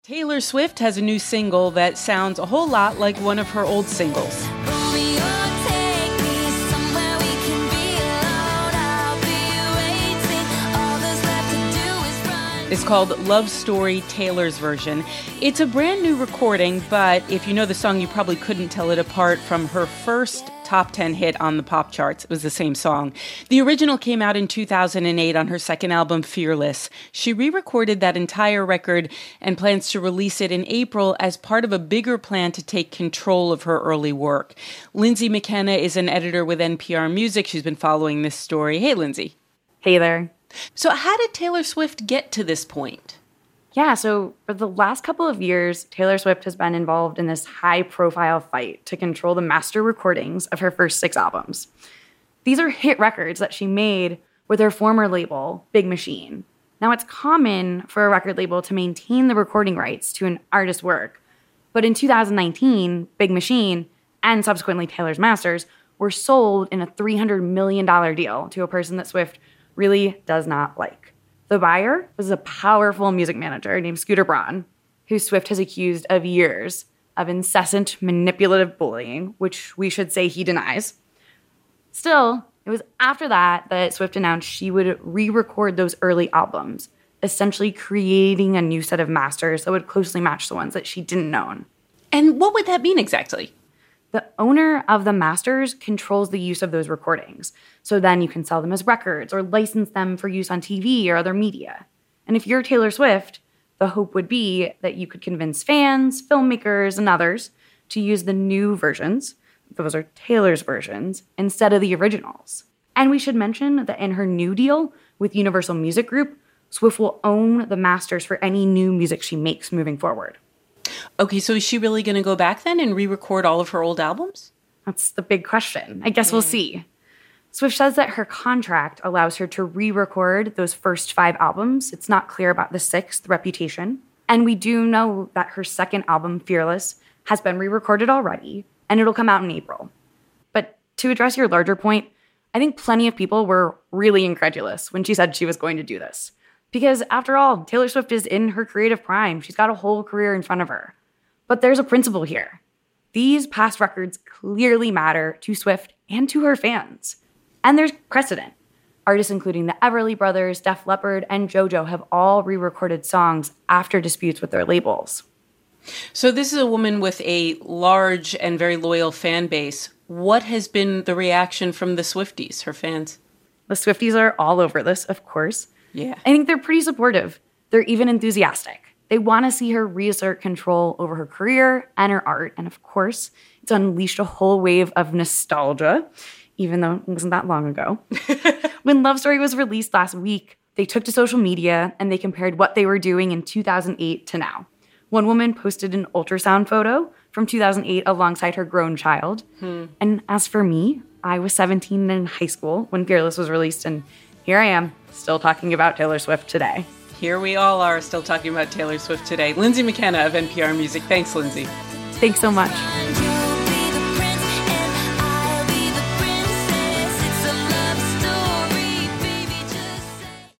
Taylor Swift has a new single that sounds a whole lot like one of her old singles. It's called Love Story, Taylor's version. It's a brand new recording, but if you know the song, you probably couldn't tell it apart from her first top 10 hit on the pop charts. It was the same song. The original came out in 2008 on her second album, Fearless. She re-recorded that entire record and plans to release it in April as part of a bigger plan to take control of her early work. Lindsay McKenna is an editor with NPR Music. She's been following this story. Hey, Lindsay. Hey there. So how did Taylor Swift get to this point? Yeah, so for the last couple of years, Taylor Swift has been involved in this high-profile fight to control the master recordings of her first 6 albums. These are hit records that she made with her former label, Big Machine. Now, it's common for a record label to maintain the recording rights to an artist's work, but in 2019, Big Machine, and subsequently Taylor's masters, were sold in a $300 million deal to a person that Swift really does not like. The buyer was a powerful music manager named Scooter Braun, who Swift has accused of years of incessant manipulative bullying, which we should say he denies. Still, it was after that Swift announced she would re-record those early albums, essentially creating a new set of masters that would closely match the ones that she didn't own. And what would that mean exactly? The owner of the masters controls the use of those recordings. So then you can sell them as records or license them for use on TV or other media. And if you're Taylor Swift, the hope would be that you could convince fans, filmmakers, and others to use the new versions, those are Taylor's versions, instead of the originals. And we should mention that in her new deal with Universal Music Group, Swift will own the masters for any new music she makes moving forward. Okay, so is she really going to go back then and re-record all of her old albums? That's the big question. I guess we'll see. Swift says that her contract allows her to re-record those first 5 albums. It's not clear about the 6th, Reputation. And we do know that her second album, Fearless, has been re-recorded already, and it'll come out in April. But to address your larger point, I think plenty of people were really incredulous when she said she was going to do this. Because after all, Taylor Swift is in her creative prime. She's got a whole career in front of her. But there's a principle here. These past records clearly matter to Swift and to her fans. And there's precedent. Artists including the Everly Brothers, Def Leppard, and JoJo have all re-recorded songs after disputes with their labels. So this is a woman with a large and very loyal fan base. What has been the reaction from the Swifties, her fans? The Swifties are all over this, of course. Yeah. I think they're pretty supportive. They're even enthusiastic. They want to see her reassert control over her career and her art. And of course, it's unleashed a whole wave of nostalgia, even though it wasn't that long ago. When Love Story was released last week, they took to social media and they compared what they were doing in 2008 to now. One woman posted an ultrasound photo from 2008 alongside her grown child. And as for me, I was 17 in high school when Fearless was released, and here I am, still talking about Taylor Swift today. Here we all are still talking about Taylor Swift today. Lindsay McKenna of NPR Music. Thanks, Lindsay. Thanks so much.